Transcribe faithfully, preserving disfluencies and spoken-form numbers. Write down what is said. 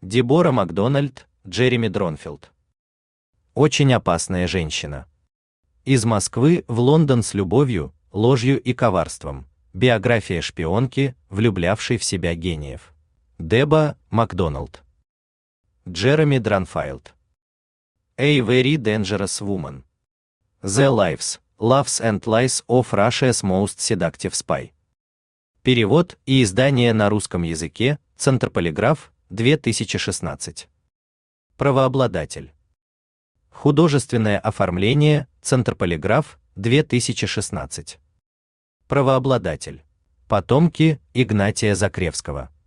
Дебора Макдональд, Джереми Дронфилд. Очень опасная женщина. Из Москвы в Лондон с любовью, ложью и коварством. Биография шпионки, влюблявшей в себя гениев. Деба Макдоналд. Джереми Дронфилд. A Very Dangerous Woman. The Lives, Loves and Lies of Russia's Most Seductive Spy. Перевод и издание на русском языке. Центр Полиграф, две тысячи шестнадцать. Правообладатель. Художественное оформление. Центр Полиграф, две тысячи шестнадцать. Правообладатель. Потомки Игнатия Закревского.